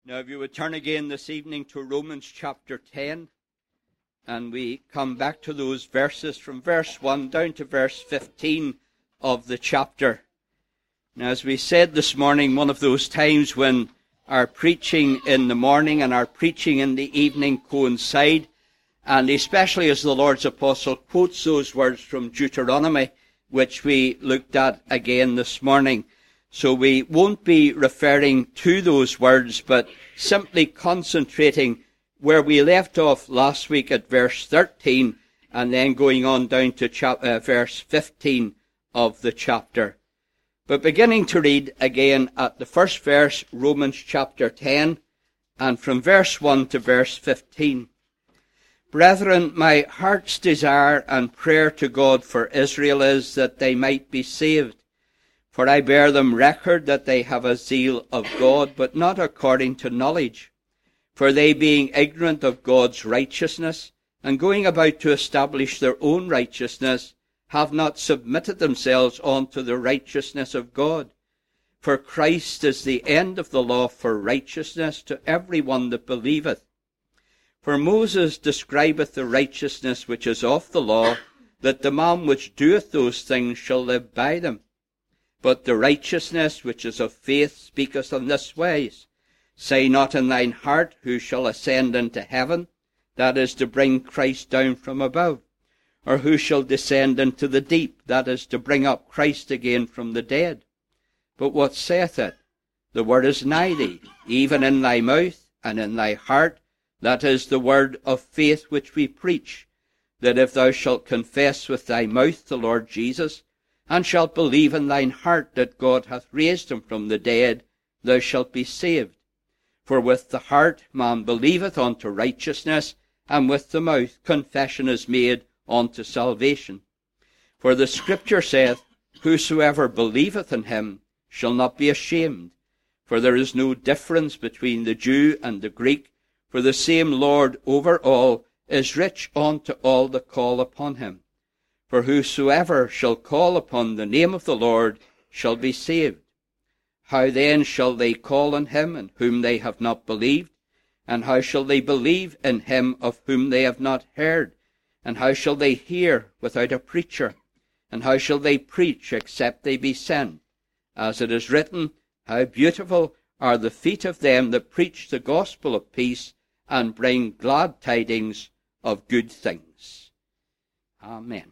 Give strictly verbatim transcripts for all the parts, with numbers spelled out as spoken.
Now, if you would turn again this evening to Romans chapter ten, and we come back to those verses from verse one down to verse fifteen of the chapter. Now, as we said this morning, one of those times when our preaching in the morning and our preaching in the evening coincide, and especially as the Lord's Apostle quotes those words from Deuteronomy, which we looked at again this morning. So we won't be referring to those words, but simply concentrating where we left off last week at verse thirteen, and then going on down to chap- uh, verse fifteen of the chapter. But beginning to read again at the first verse, Romans chapter ten, and from verse one to verse fifteen. Brethren, my heart's desire and prayer to God for Israel is that they might be saved. For I bear them record that they have a zeal of God, but not according to knowledge. For they, being ignorant of God's righteousness, and going about to establish their own righteousness, have not submitted themselves unto the righteousness of God. For Christ is the end of the law for righteousness to every one that believeth. For Moses describeth the righteousness which is of the law, that the man which doeth those things shall live by them. But the righteousness which is of faith speaketh on this wise. Say not in thine heart, who shall ascend into heaven, that is to bring Christ down from above, or who shall descend into the deep, that is to bring up Christ again from the dead. But what saith it? The word is nigh thee, even in thy mouth and in thy heart, that is the word of faith which we preach, that if thou shalt confess with thy mouth the Lord Jesus, and shalt believe in thine heart that God hath raised him from the dead, thou shalt be saved. For with the heart man believeth unto righteousness, and with the mouth confession is made unto salvation. For the Scripture saith, Whosoever believeth in him shall not be ashamed. For there is no difference between the Jew and the Greek, for the same Lord over all is rich unto all that call upon him. For whosoever shall call upon the name of the Lord shall be saved. How then shall they call on him in whom they have not believed? And how shall they believe in him of whom they have not heard? And how shall they hear without a preacher? And how shall they preach except they be sent? As it is written, How beautiful are the feet of them that preach the gospel of peace, and bring glad tidings of good things. Amen.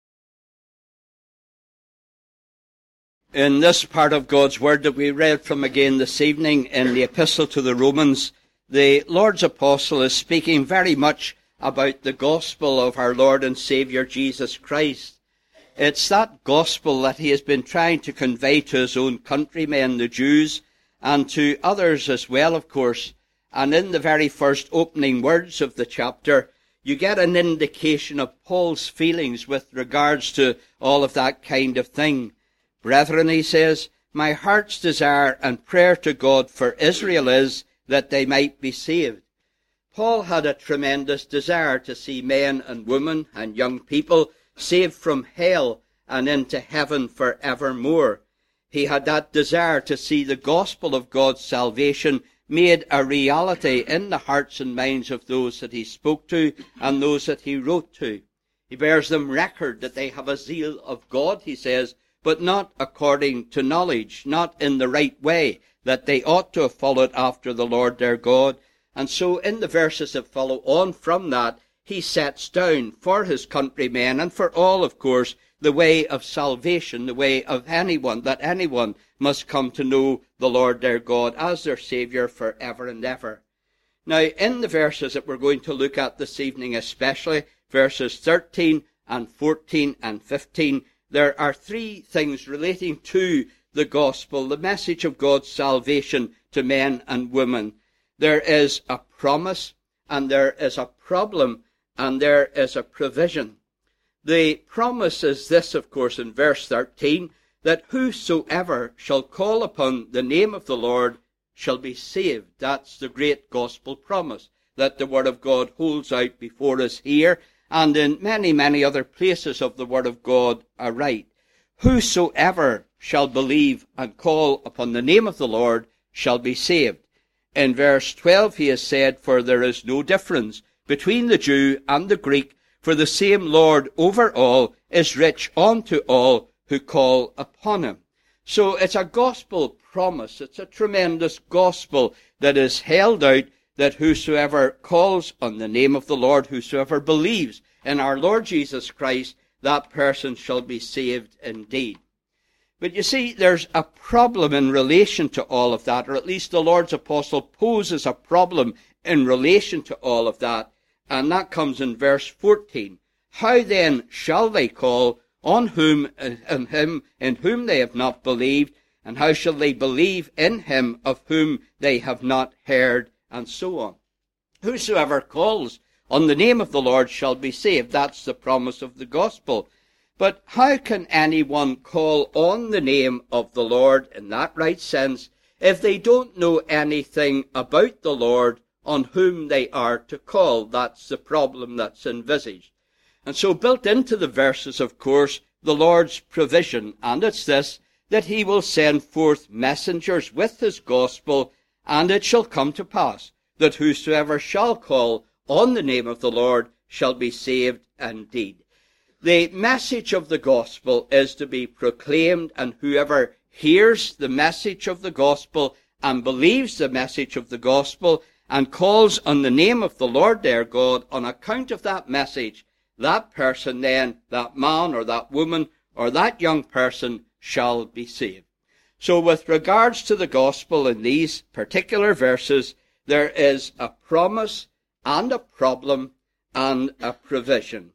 In this part of God's Word that we read from again this evening in the Epistle to the Romans, the Lord's Apostle is speaking very much about the gospel of our Lord and Saviour Jesus Christ. It's that gospel that he has been trying to convey to his own countrymen, the Jews, and to others as well, of course. And in the very first opening words of the chapter, you get an indication of Paul's feelings with regards to all of that kind of thing. Brethren, he says, my heart's desire and prayer to God for Israel is that they might be saved. Paul had a tremendous desire to see men and women and young people saved from hell and into heaven for evermore. He had that desire to see the gospel of God's salvation made a reality in the hearts and minds of those that he spoke to and those that he wrote to. He bears them record that they have a zeal of God, he says, but not according to knowledge, not in the right way, that they ought to have followed after the Lord their God. And so in the verses that follow on from that, he sets down for his countrymen and for all, of course, the way of salvation, the way of anyone, that anyone must come to know the Lord their God as their Saviour for ever and ever. Now, in the verses that we're going to look at this evening especially, verses thirteen and fourteen and fifteen, there are three things relating to the gospel, the message of God's salvation to men and women. There is a promise, and there is a problem, and there is a provision. The promise is this, of course, in verse thirteen, that whosoever shall call upon the name of the Lord shall be saved. That's the great gospel promise that the Word of God holds out before us here, and in many, many other places of the Word of God aright. Whosoever shall believe and call upon the name of the Lord shall be saved. In verse twelve he has said, "For there is no difference between the Jew and the Greek, for the same Lord over all is rich unto all who call upon him." So it's a gospel promise. It's a tremendous gospel that is held out, that whosoever calls on the name of the Lord, whosoever believes in our Lord Jesus Christ, that person shall be saved indeed. But you see, there's a problem in relation to all of that, or at least the Lord's apostle poses a problem in relation to all of that, and that comes in verse fourteen. "How then shall they call on whom in him in whom they have not believed, and how shall they believe in him of whom they have not heard?" And so on. Whosoever calls on the name of the Lord shall be saved. That's the promise of the gospel. But how can anyone call on the name of the Lord in that right sense if they don't know anything about the Lord on whom they are to call? That's the problem that's envisaged. And so built into the verses, of course, the Lord's provision, and it's this, that he will send forth messengers with his gospel, and it shall come to pass that whosoever shall call on the name of the Lord shall be saved indeed. The message of the gospel is to be proclaimed, and whoever hears the message of the gospel and believes the message of the gospel and calls on the name of the Lord their God on account of that message, that person then, that man or that woman or that young person shall be saved. So with regards to the gospel in these particular verses, there is a promise and a problem and a provision.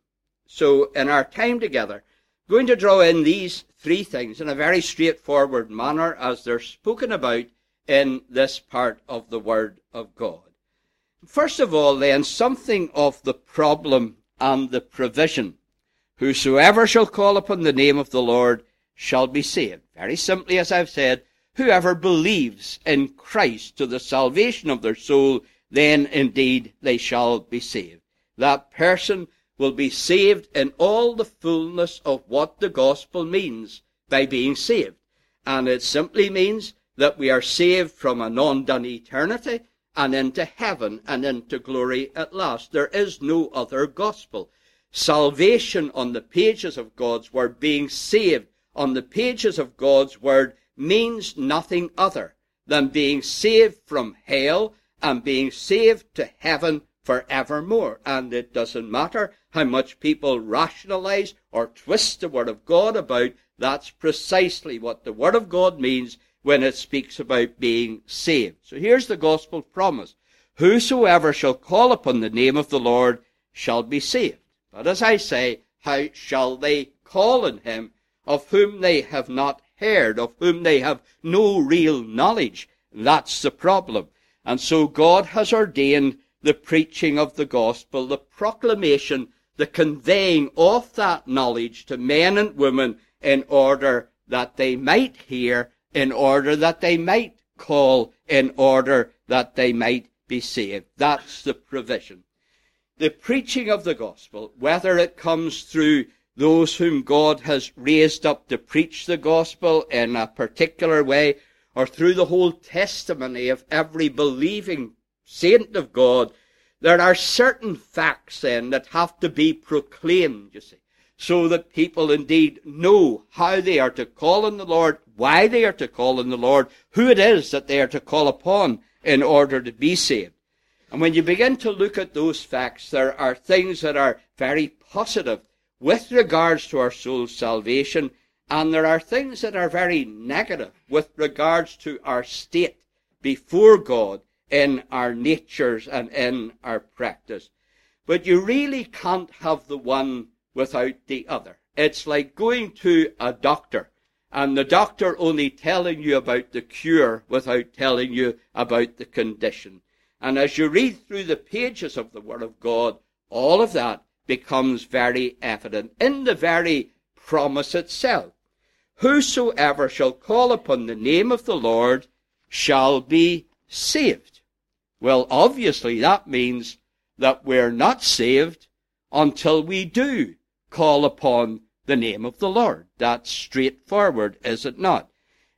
So in our time together, I'm going to draw in these three things in a very straightforward manner as they're spoken about in this part of the Word of God. First of all, then, something of the problem and the provision. Whosoever shall call upon the name of the Lord shall be saved. Very simply, as I've said, whoever believes in Christ to the salvation of their soul, then indeed they shall be saved. That person will be saved in all the fullness of what the gospel means by being saved. And it simply means that we are saved from an undone eternity and into heaven and into glory at last. There is no other gospel. Salvation on the pages of God's Word, being saved on the pages of God's Word, means nothing other than being saved from hell and being saved to heaven forevermore. And it doesn't matter how much people rationalize or twist the Word of God about, that's precisely what the Word of God means when it speaks about being saved. So here's the gospel promise. Whosoever shall call upon the name of the Lord shall be saved. But as I say, how shall they call on him of whom they have not heard, of whom they have no real knowledge? That's the problem. And so God has ordained the preaching of the gospel, the proclamation, the conveying of that knowledge to men and women in order that they might hear, in order that they might call, in order that they might be saved. That's the provision. The preaching of the gospel, whether it comes through those whom God has raised up to preach the gospel in a particular way, or through the whole testimony of every believing saint of God, there are certain facts then that have to be proclaimed, you see, so that people indeed know how they are to call on the Lord, why they are to call on the Lord, who it is that they are to call upon in order to be saved. And when you begin to look at those facts, there are things that are very positive with regards to our soul's salvation, and there are things that are very negative with regards to our state before God in our natures and in our practice. But you really can't have the one without the other. It's like going to a doctor, and the doctor only telling you about the cure without telling you about the condition. And as you read through the pages of the Word of God, all of that becomes very evident in the very promise itself. Whosoever shall call upon the name of the Lord shall be saved. Well, obviously that means that we're not saved until we do call upon the name of the Lord. That's straightforward, is it not?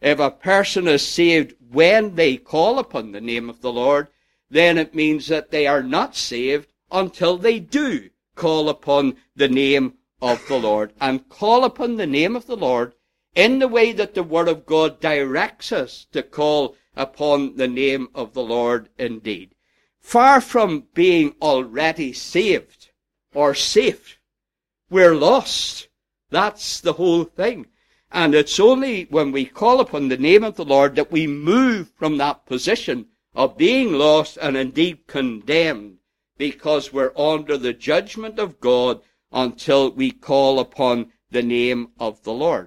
If a person is saved when they call upon the name of the Lord, then it means that they are not saved until they do call upon the name of the Lord. And call upon the name of the Lord in the way that the Word of God directs us to call upon the name of the Lord indeed. Far from being already saved or safe, we're lost. That's the whole thing. And it's only when we call upon the name of the Lord that we move from that position of being lost and indeed condemned, because we're under the judgment of God until we call upon the name of the Lord.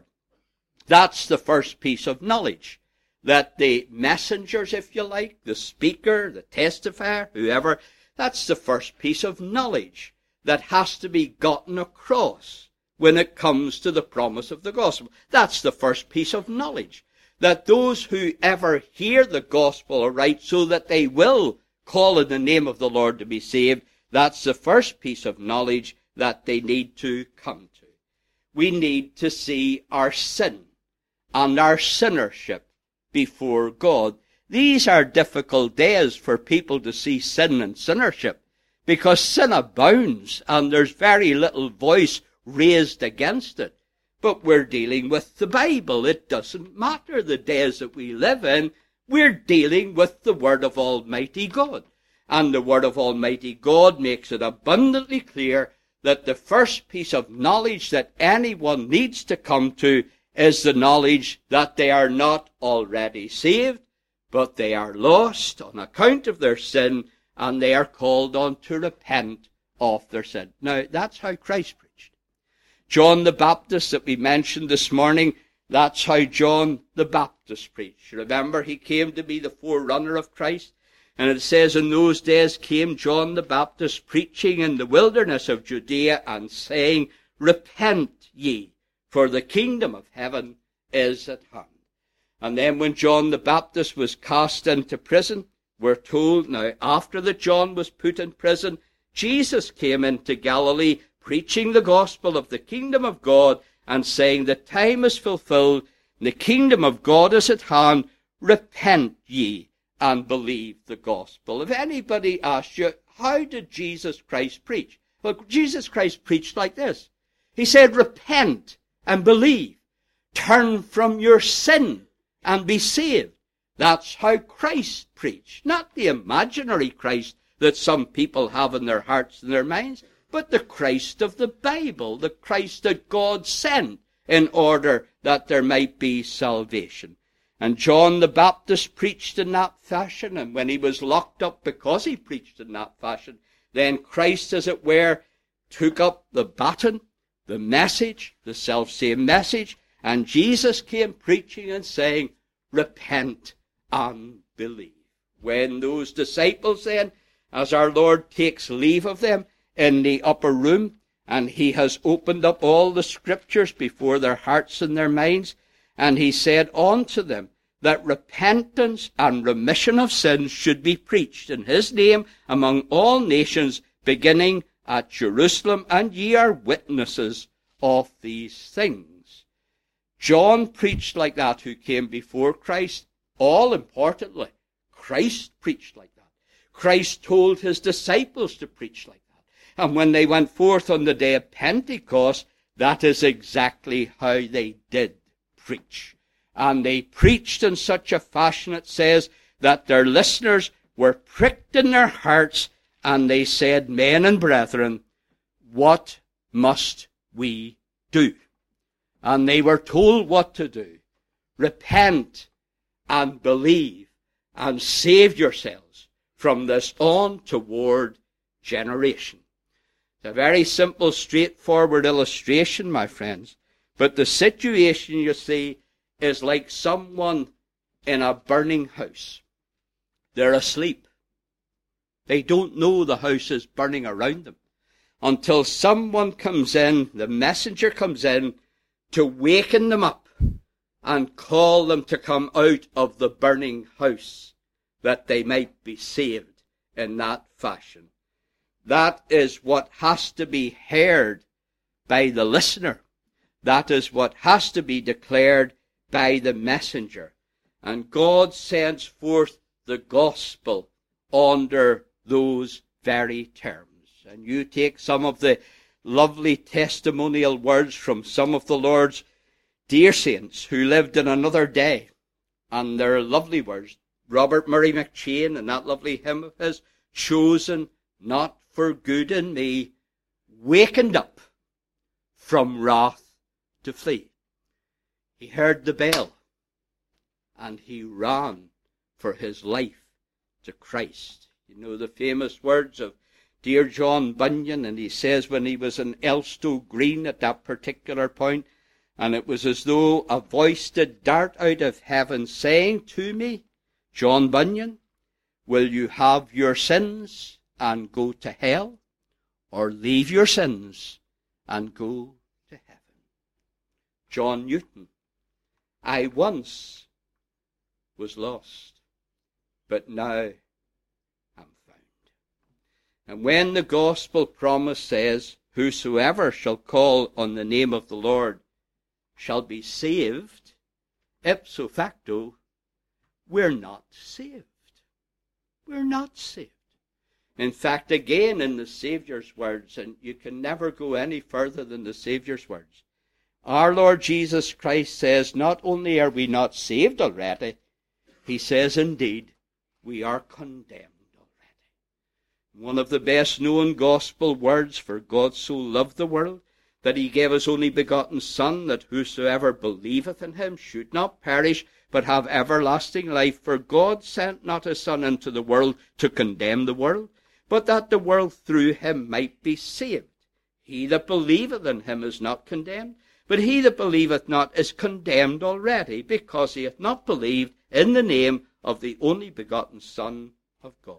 That's the first piece of knowledge, that the messengers, if you like, the speaker, the testifier, whoever, that's the first piece of knowledge that has to be gotten across when it comes to the promise of the gospel. That's the first piece of knowledge, that those who ever hear the gospel aright so that they will call in the name of the Lord to be saved, that's the first piece of knowledge that they need to come to. We need to see our sin and our sinnership before God. These are difficult days for people to see sin and sinnership, because sin abounds and there's very little voice raised against it. But we're dealing with the Bible. It doesn't matter the days that we live in. We're dealing with the Word of Almighty God. And the Word of Almighty God makes it abundantly clear that the first piece of knowledge that anyone needs to come to is the knowledge that they are not already saved, but they are lost on account of their sin, and they are called on to repent of their sin. Now, that's how Christ preached. John the Baptist that we mentioned this morning, that's how John the Baptist preached. Remember, he came to be the forerunner of Christ. And it says, in those days came John the Baptist preaching in the wilderness of Judea and saying, repent ye, for the kingdom of heaven is at hand. And then when John the Baptist was cast into prison, we're told now, after that John was put in prison, Jesus came into Galilee preaching the gospel of the kingdom of God and saying, the time is fulfilled, the kingdom of God is at hand, repent ye and believe the gospel. If anybody asks you, how did Jesus Christ preach? Well, Jesus Christ preached like this. He said, repent and believe. Turn from your sin and be saved. That's how Christ preached. Not the imaginary Christ that some people have in their hearts and their minds, but the Christ of the Bible, the Christ that God sent in order that there might be salvation. And John the Baptist preached in that fashion, and when he was locked up because he preached in that fashion, then Christ, as it were, took up the baton, the message, the self-same message, and Jesus came preaching and saying, repent and believe. When those disciples then, as our Lord takes leave of them in the upper room, and he has opened up all the scriptures before their hearts and their minds, and he said unto them that repentance and remission of sins should be preached in his name among all nations, beginning at Jerusalem, and ye are witnesses of these things. John preached like that, who came before Christ. All importantly, Christ preached like that. Christ told his disciples to preach like that. And when they went forth on the day of Pentecost, that is exactly how they did preach. And they preached in such a fashion, it says, that their listeners were pricked in their hearts, and they said, men and brethren, what must we do? And they were told what to do. Repent and believe and save yourselves from this untoward generation. It's a very simple, straightforward illustration, my friends. But the situation, you see, is like someone in a burning house. They're asleep. They don't know the house is burning around them until someone comes in, the messenger comes in, to waken them up and call them to come out of the burning house, that they might be saved in that fashion. That is what has to be heard by the listener. That is what has to be declared by the messenger. And God sends forth the gospel under those very terms. And you take some of the lovely testimonial words from some of the Lord's dear saints who lived in another day, and they're lovely words. Robert Murray McChain, and that lovely hymn of his, chosen not for good in me, wakened up from wrath to flee. He heard the bell, and he ran for his life to Christ. You know the famous words of dear John Bunyan, and he says when he was in Elstow Green at that particular point, and it was as though a voice did dart out of heaven saying to me, John Bunyan, will you have your sins and go to hell, or leave your sins and go to heaven? John Newton, I once was lost, but now am found. And when the gospel promise says, whosoever shall call on the name of the Lord shall be saved, ipso facto, we're not saved. We're not saved. In fact, again, in the Saviour's words, and you can never go any further than the Saviour's words, our Lord Jesus Christ says, not only are we not saved already, he says, indeed, we are condemned already. One of the best known gospel words, for God so loved the world, that he gave his only begotten Son, that whosoever believeth in him should not perish, but have everlasting life. For God sent not his Son into the world to condemn the world, but that the world through him might be saved. He that believeth in him is not condemned, but he that believeth not is condemned already, because he hath not believed in the name of the only begotten Son of God.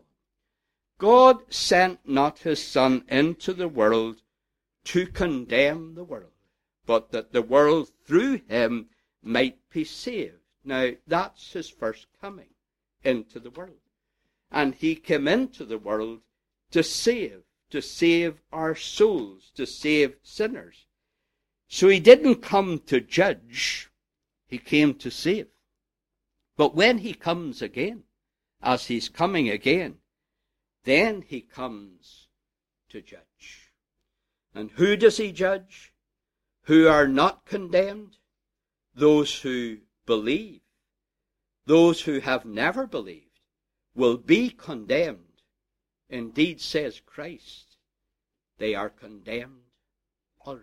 God sent not his Son into the world to condemn the world, but that the world through him might be saved. Now, that's his first coming into the world. And he came into the world to save, to save our souls, to save sinners. So he didn't come to judge, he came to save. But when he comes again, as he's coming again, then he comes to judge. And who does he judge? Who are not condemned? Those who believe. Those who have never believed will be condemned. Indeed, says Christ, they are condemned already.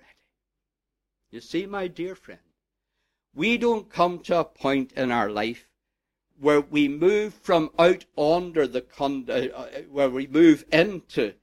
You see, my dear friend, we don't come to a point in our life where we move from out under the con- uh, where we move into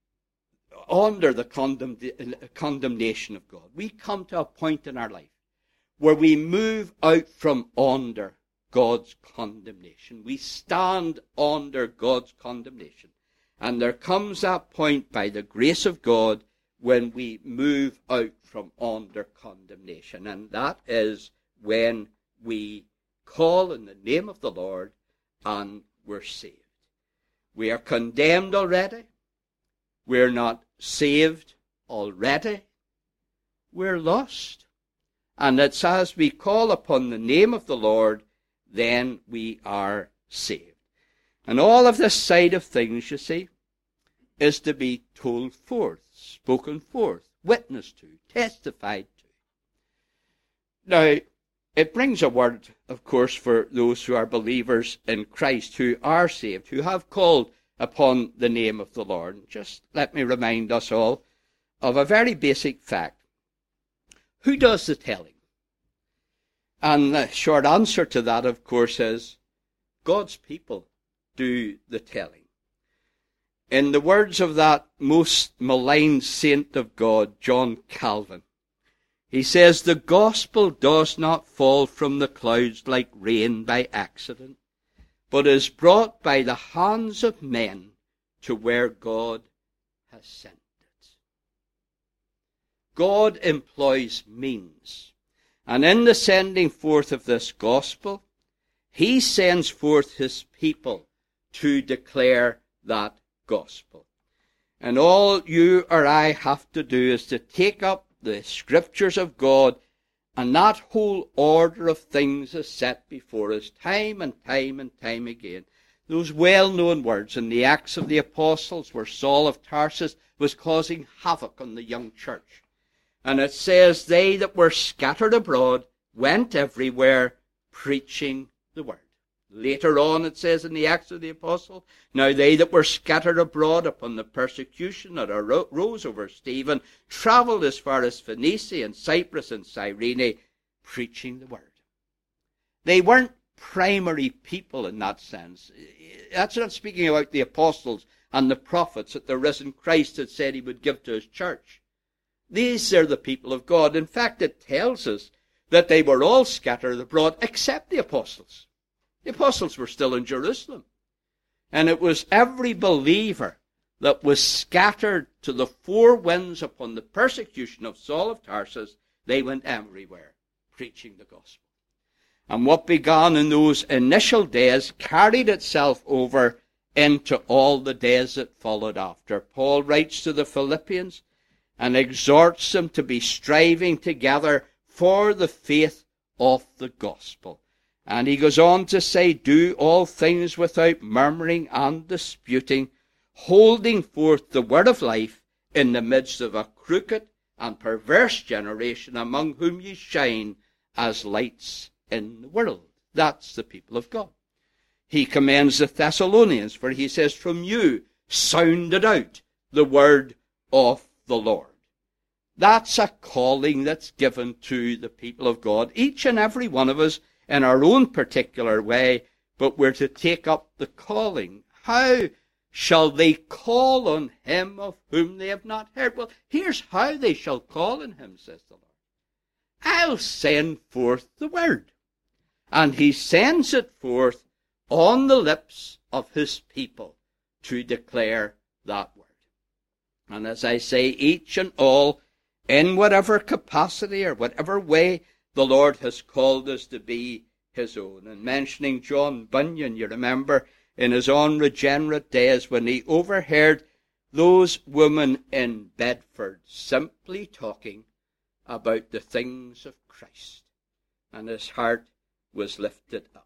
under the condemn- condemnation of God. We come to a point in our life where we move out from under God's condemnation. We stand under God's condemnation. And there comes that point by the grace of God when we move out from under condemnation. And that is when we call in the name of the Lord and we're saved. We are condemned already. We're not saved already. We're lost. And it's as we call upon the name of the Lord, then we are saved. And all of this side of things, you see, is to be told forth, spoken forth, witnessed to, testified to. Now, it brings a word, of course, for those who are believers in Christ, who are saved, who have called upon the name of the Lord. Just let me remind us all of a very basic fact. Who does the telling? And the short answer to that, of course, is God's people do the telling. In the words of that most maligned saint of God, John Calvin, he says, the gospel does not fall from the clouds like rain by accident, but is brought by the hands of men to where God has sent it. God employs means, and in the sending forth of this gospel, he sends forth his people to declare that gospel. And all you or I have to do is to take up the scriptures of God And that whole order of things is set before us time and time and time again. Those well-known words in the Acts of the Apostles where Saul of Tarsus was causing havoc on the young church. And it says, they that were scattered abroad went everywhere preaching the word. Later on it says in the Acts of the Apostles, now they that were scattered abroad upon the persecution that arose over Stephen travelled as far as Phoenicia and Cyprus and Cyrene, preaching the word. They weren't primary people in that sense. That's not speaking about the apostles and the prophets that the risen Christ had said he would give to his church. These are the people of God. In fact, it tells us that they were all scattered abroad except the apostles. The apostles were still in Jerusalem. And it was every believer that was scattered to the four winds upon the persecution of Saul of Tarsus. They went everywhere preaching the gospel. And what began in those initial days carried itself over into all the days that followed after. Paul writes to the Philippians and exhorts them to be striving together for the faith of the gospel. And he goes on to say, do all things without murmuring and disputing, holding forth the word of life in the midst of a crooked and perverse generation, among whom ye shine as lights in the world. That's the people of God. He commends the Thessalonians, for he says, from you sounded out the word of the Lord. That's a calling that's given to the people of God, each and every one of us in our own particular way, but we're to take up the calling. How shall they call on him of whom they have not heard? Well, here's how they shall call on him, says the Lord. I'll send forth the word. And he sends it forth on the lips of his people to declare that word. And as I say, each and all, in whatever capacity or whatever way the Lord has called us to be his own. And mentioning John Bunyan, you remember, in his unregenerate days when he overheard those women in Bedford simply talking about the things of Christ. And his heart was lifted up.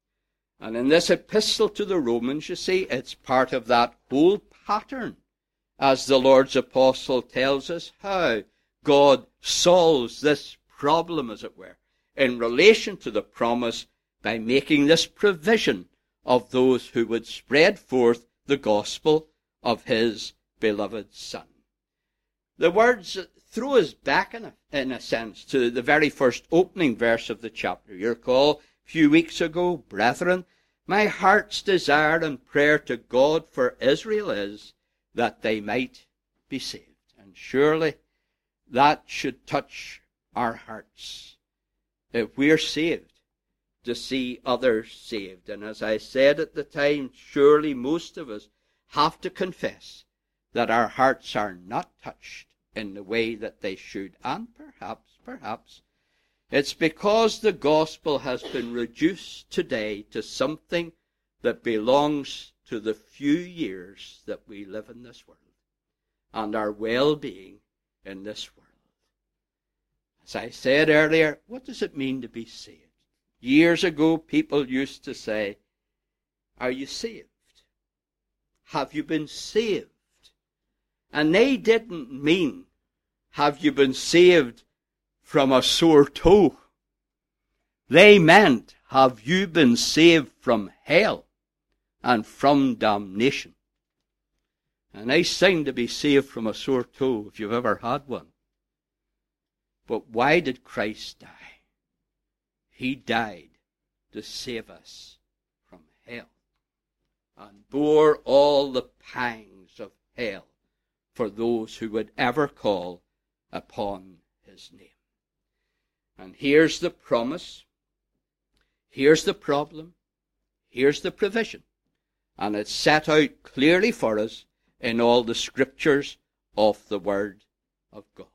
And in this epistle to the Romans, you see, it's part of that whole pattern, as the Lord's apostle tells us, how God solves this problem, as it were, in relation to the promise by making this provision of those who would spread forth the gospel of his beloved Son. The words throw us back, in a, in a sense, to the very first opening verse of the chapter. You recall, a few weeks ago, brethren, my heart's desire and prayer to God for Israel is that they might be saved. And surely that should touch our hearts, if we're saved, to see others saved. And as I said at the time, surely most of us have to confess that our hearts are not touched in the way that they should. And perhaps, perhaps, it's because the gospel has been reduced today to something that belongs to the few years that we live in this world and our well-being in this world. As I said earlier, what does it mean to be saved? Years ago, people used to say, are you saved? Have you been saved? And they didn't mean, have you been saved from a sore toe? They meant, have you been saved from hell and from damnation? A nice thing to be saved from a sore toe, if you've ever had one. But why did Christ die? He died to save us from hell and bore all the pangs of hell for those who would ever call upon his name. And here's the promise, here's the problem, here's the provision, and it's set out clearly for us in all the scriptures of the Word of God.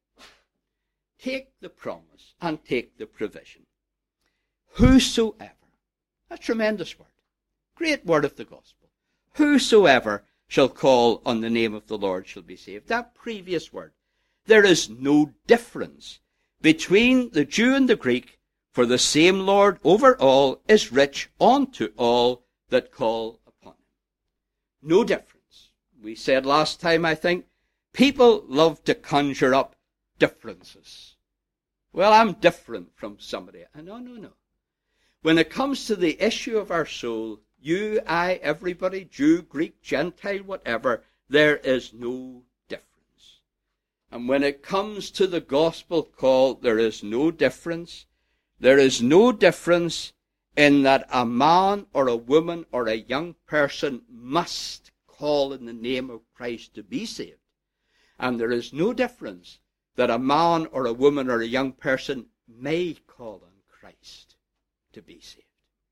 Take the promise and take the provision. Whosoever, a tremendous word, great word of the gospel, whosoever shall call on the name of the Lord shall be saved. That previous word, there is no difference between the Jew and the Greek, for the same Lord over all is rich unto all that call upon him. No difference. We said last time, I think, people love to conjure up differences. Well, I'm different from somebody. No, no, no. When it comes to the issue of our soul, you, I, everybody, Jew, Greek, Gentile, whatever, there is no difference. And when it comes to the gospel call, there is no difference. There is no difference in that a man or a woman or a young person must call in the name of Christ to be saved. And there is no difference that a man or a woman or a young person may call on Christ to be saved.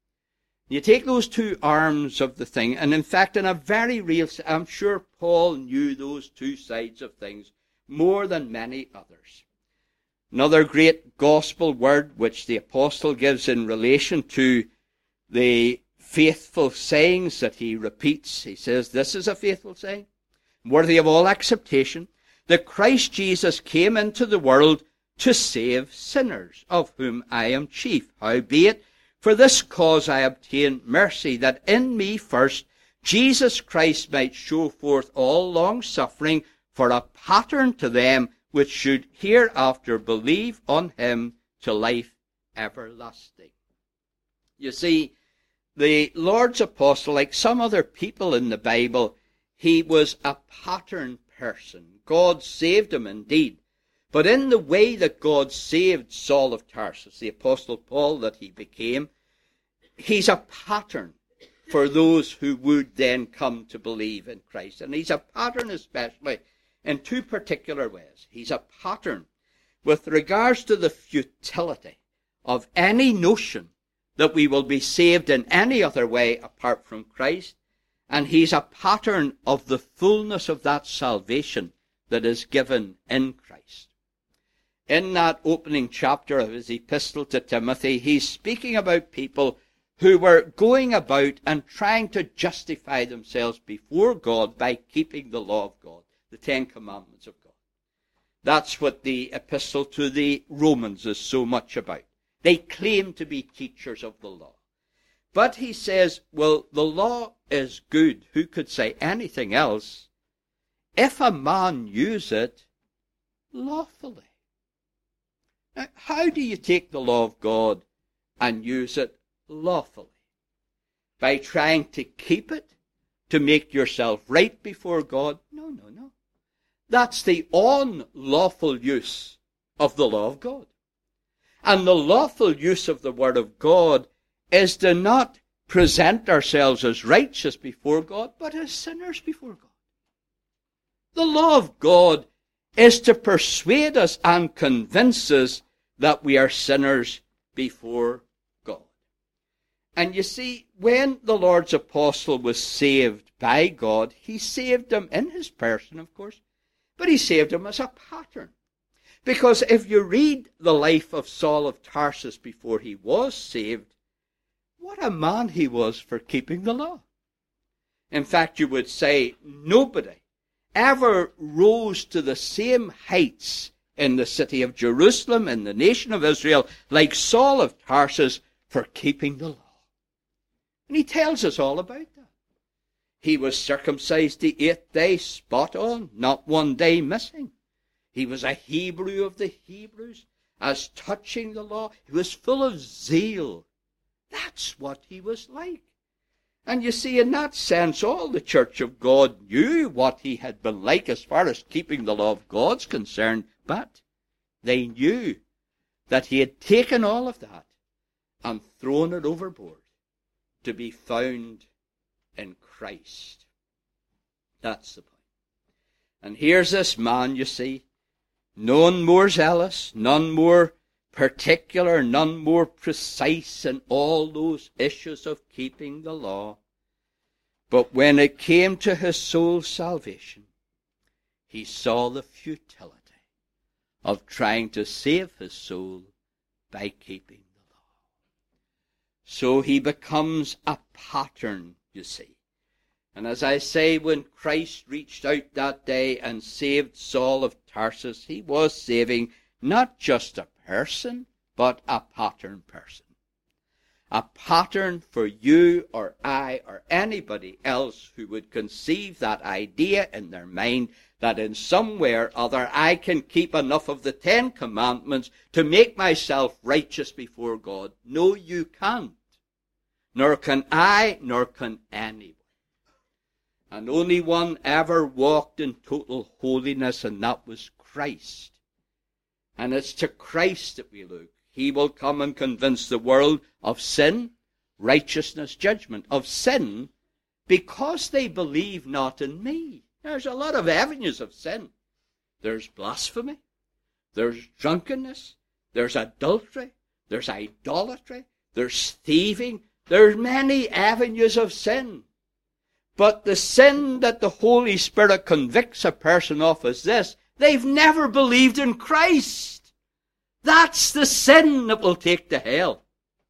You take those two arms of the thing, and in fact, in a very real, I'm sure Paul knew those two sides of things more than many others. Another great gospel word which the apostle gives in relation to the faithful sayings that he repeats. He says, this is a faithful saying, worthy of all acceptation, that Christ Jesus came into the world to save sinners, of whom I am chief. Howbeit, for this cause I obtained mercy, that in me first Jesus Christ might show forth all long-suffering for a pattern to them which should hereafter believe on him to life everlasting. You see, the Lord's apostle, like some other people in the Bible, he was a pattern person. God saved him indeed. But in the way that God saved Saul of Tarsus, the apostle Paul that he became, he's a pattern for those who would then come to believe in Christ. And he's a pattern especially in two particular ways. He's a pattern with regards to the futility of any notion that we will be saved in any other way apart from Christ. And he's a pattern of the fullness of that salvation that is given in Christ. In that opening chapter of his epistle to Timothy, he's speaking about people who were going about and trying to justify themselves before God by keeping the law of God, the Ten Commandments of God. That's what the epistle to the Romans is so much about. They claim to be teachers of the law. But he says, well, the law is good. Who could say anything else? If a man use it lawfully. Now, how do you take the law of God and use it lawfully? By trying to keep it, to make yourself right before God? No, no, no. That's the unlawful use of the law of God. And the lawful use of the Word of God is to not present ourselves as righteous before God, but as sinners before God. The law of God is to persuade us and convince us that we are sinners before God. And you see, when the Lord's apostle was saved by God, he saved him in his person, of course, but he saved him as a pattern. Because if you read the life of Saul of Tarsus before he was saved, what a man he was for keeping the law. In fact, you would say nobody ever rose to the same heights in the city of Jerusalem, in the nation of Israel, like Saul of Tarsus for keeping the law. And he tells us all about that. He was circumcised the eighth day, spot on, not one day missing. He was a Hebrew of the Hebrews. As touching the law, he was full of zeal. That's what he was like. And you see, in that sense, all the church of God knew what he had been like as far as keeping the law of God's concerned, but they knew that he had taken all of that and thrown it overboard to be found in Christ. That's the point. And here's this man, you see, none more zealous, none more particular, none more precise in all those issues of keeping the law. But when it came to his soul's salvation, he saw the futility of trying to save his soul by keeping the law. So he becomes a pattern, you see. And as I say, when Christ reached out that day and saved Saul of Tarsus, he was saving not just a person, but a pattern person. A pattern for you or I or anybody else who would conceive that idea in their mind that in some way or other I can keep enough of the Ten Commandments to make myself righteous before God. No, you can't. Nor can I, nor can anyone. And only one ever walked in total holiness, and that was Christ. And it's to Christ that we look. He will come and convince the world of sin, righteousness, judgment. Of sin, because they believe not in me. There's a lot of avenues of sin. There's blasphemy. There's drunkenness. There's adultery. There's idolatry. There's thieving. There's many avenues of sin. But the sin that the Holy Spirit convicts a person of is this: they've never believed in Christ. That's the sin that will take to hell.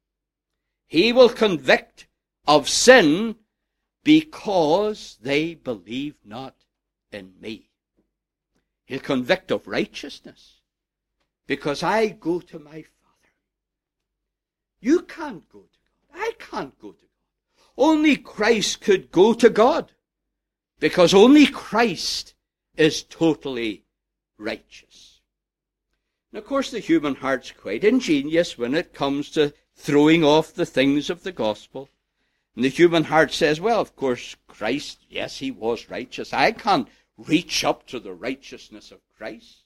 He will convict of sin because they believe not in me. He'll convict of righteousness because I go to my Father. You can't go to God. I can't go to God. Only Christ could go to God, because only Christ is totally righteous. And of course the human heart's quite ingenious when it comes to throwing off the things of the gospel. And the human heart says, well, of course, Christ, yes, he was righteous. I can't reach up to the righteousness of Christ.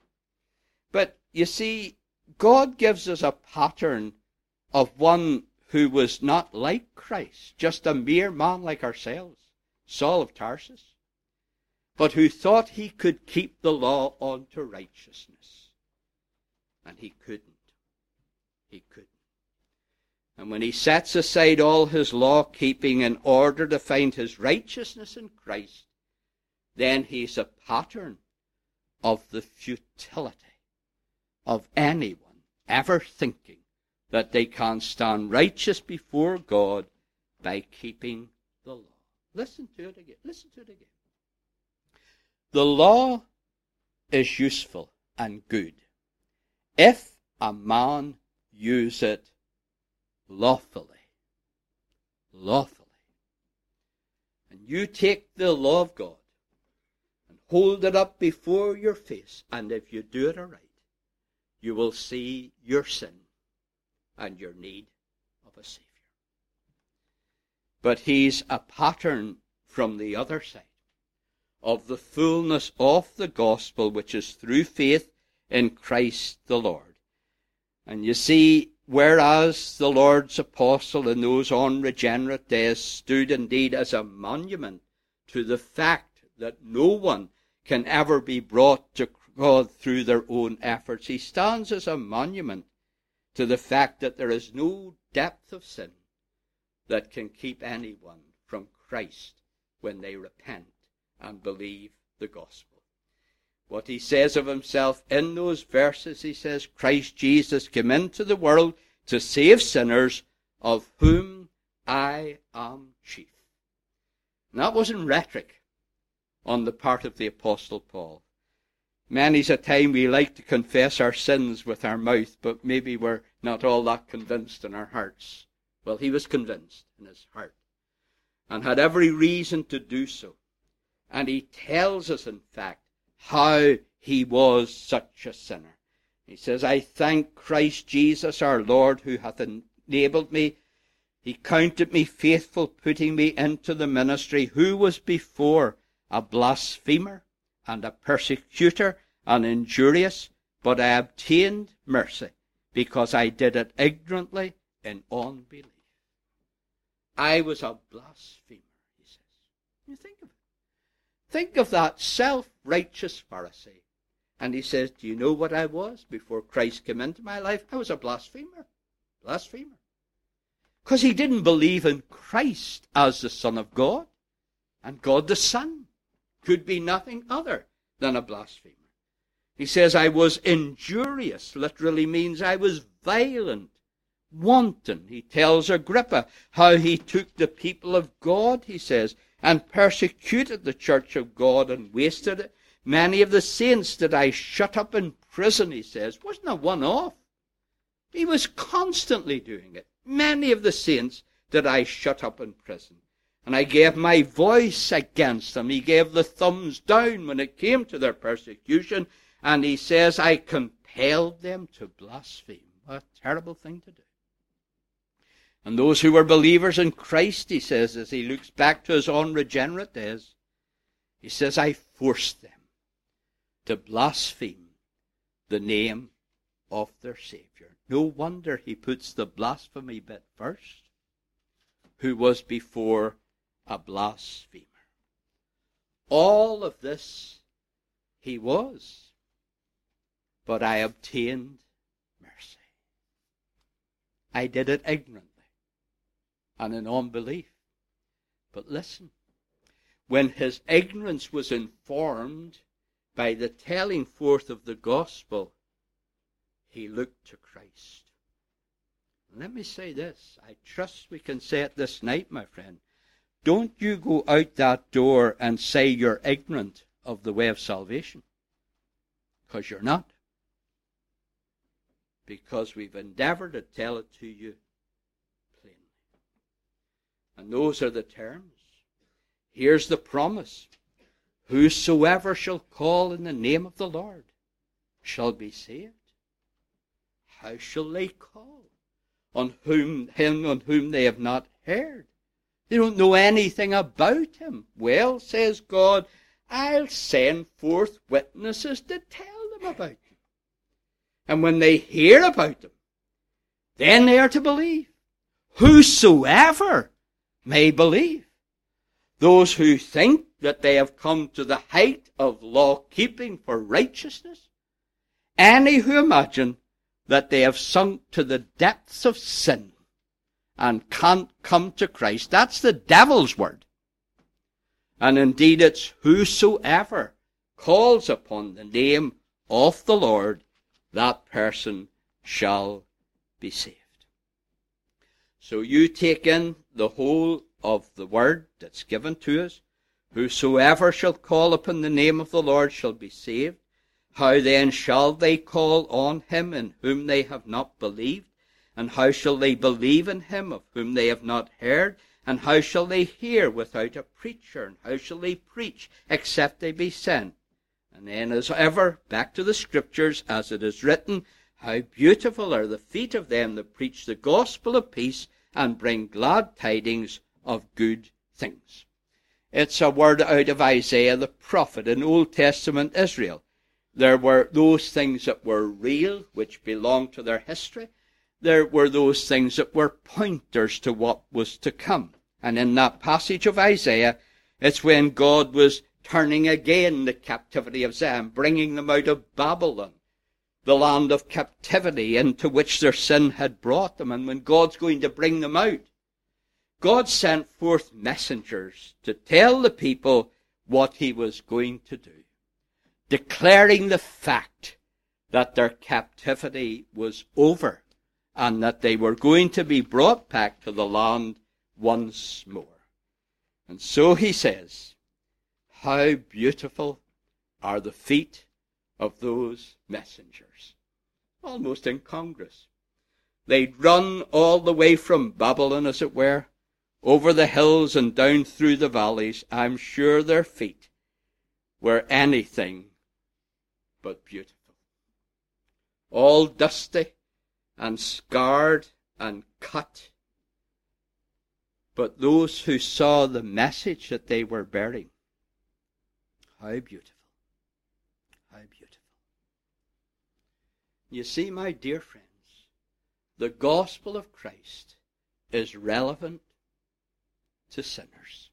But you see, God gives us a pattern of one who was not like Christ, just a mere man like ourselves, Saul of Tarsus, but who thought he could keep the law unto righteousness. And he couldn't. He couldn't. And when he sets aside all his law-keeping in order to find his righteousness in Christ, then he's a pattern of the futility of anyone ever thinking that they can stand righteous before God by keeping the law. Listen to it again. Listen to it again. The law is useful and good if a man use it lawfully. Lawfully. And you take the law of God and hold it up before your face, and if you do it aright, you will see your sin and your need of a Savior. But he's a pattern from the other side of the fullness of the gospel, which is through faith in Christ the Lord. And you see, whereas the Lord's apostle in those unregenerate days stood indeed as a monument to the fact that no one can ever be brought to God through their own efforts, he stands as a monument to the fact that there is no depth of sin that can keep anyone from Christ when they repent and believe the gospel. What he says of himself in those verses, he says, Christ Jesus came into the world to save sinners, of whom I am chief. And that wasn't rhetoric on the part of the Apostle Paul. Many's a time we like to confess our sins with our mouth, but maybe we're not all that convinced in our hearts. Well, he was convinced in his heart and had every reason to do so. And he tells us, in fact, how he was such a sinner. He says, I thank Christ Jesus our Lord, who hath enabled me. He counted me faithful, putting me into the ministry, who was before a blasphemer and a persecutor and injurious, but I obtained mercy, because I did it ignorantly in unbelief. I was a blasphemer, he says. You think of it. Think of that self-righteous Pharisee. And he says, do you know what I was before Christ came into my life? I was a blasphemer. Blasphemer. Because he didn't believe in Christ as the Son of God. And God the Son could be nothing other than a blasphemer. He says, I was injurious. Literally means I was violent, wanton. He tells Agrippa how he took the people of God, he says, and persecuted the church of God and wasted it. Many of the saints did I shut up in prison, he says, wasn't a one-off. He was constantly doing it. Many of the saints did I shut up in prison, and I gave my voice against them. He gave the thumbs down when it came to their persecution, and he says, I compelled them to blaspheme. What a terrible thing to do. And those who were believers in Christ, he says, as he looks back to his unregenerate days, he says, I forced them to blaspheme the name of their Savior. No wonder he puts the blasphemy bit first. Who was before a blasphemer. All of this he was, but I obtained mercy. I did it ignorantly and in unbelief. But listen, when his ignorance was informed by the telling forth of the gospel, he looked to Christ. And let me say this, I trust we can say it this night, my friend. Don't you go out that door and say you're ignorant of the way of salvation, because you're not. Because we've endeavored to tell it to you plainly. And those are the terms. Here's the promise. Whosoever shall call in the name of the Lord shall be saved. How shall they call? On whom, him on whom they have not heard. They don't know anything about him. Well, says God, I'll send forth witnesses to tell them about him. And when they hear about them, then they are to believe. Whosoever may believe. Those who think that they have come to the height of law-keeping for righteousness. Any who imagine that they have sunk to the depths of sin and can't come to Christ. That's the devil's word. And indeed it's whosoever calls upon the name of the Lord, that person shall be saved. So you take in the whole of the word that's given to us. Whosoever shall call upon the name of the Lord shall be saved. How then shall they call on him in whom they have not believed? And how shall they believe in him of whom they have not heard? And how shall they hear without a preacher? And how shall they preach except they be sent? And then as ever, back to the scriptures, as it is written, how beautiful are the feet of them that preach the gospel of peace and bring glad tidings of good things. It's a word out of Isaiah the prophet in Old Testament Israel. There were those things that were real, which belonged to their history. There were those things that were pointers to what was to come. And in that passage of Isaiah, it's when God was turning again the captivity of Zion, bringing them out of Babylon, the land of captivity into which their sin had brought them. And when God's going to bring them out, God sent forth messengers to tell the people what he was going to do, declaring the fact that their captivity was over and that they were going to be brought back to the land once more. And so he says, how beautiful are the feet of those messengers. Almost incongruous. They'd run all the way from Babylon, as it were, over the hills and down through the valleys. I'm sure their feet were anything but beautiful. All dusty and scarred and cut. But those who saw the message that they were bearing, how beautiful. How beautiful. You see, my dear friends, the gospel of Christ is relevant to sinners.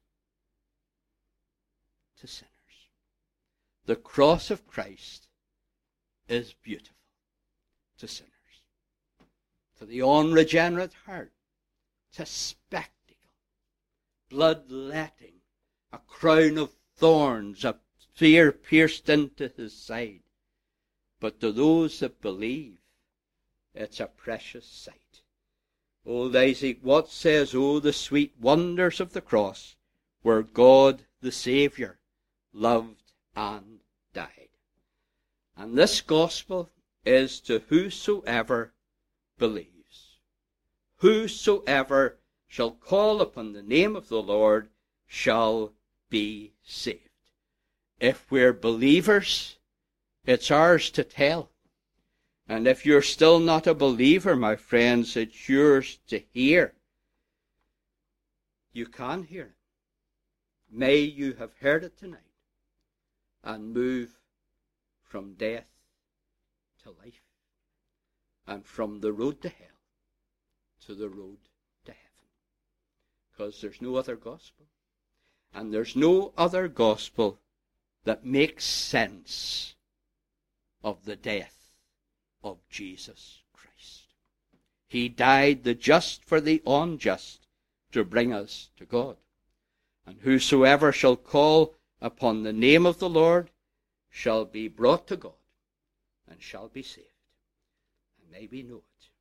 To sinners. The cross of Christ is beautiful to sinners. To the unregenerate heart, it's a spectacle. Bloodletting, a crown of thorns, a spear pierced into his side. But to those that believe, it's a precious sight. Old Isaac Watts says, oh, the sweet wonders of the cross, where God the Saviour loved and died. And this gospel is to whosoever believes. Whosoever shall call upon the name of the Lord shall be saved. If we're believers, it's ours to tell. And if you're still not a believer, my friends, it's yours to hear. You can hear it. May you have heard it tonight and move from death to life, and from the road to hell to the road to heaven. Because there's no other gospel. And there's no other gospel that makes sense of the death of Jesus Christ. He died the just for the unjust to bring us to God. And whosoever shall call upon the name of the Lord shall be brought to God and shall be saved. And may we know it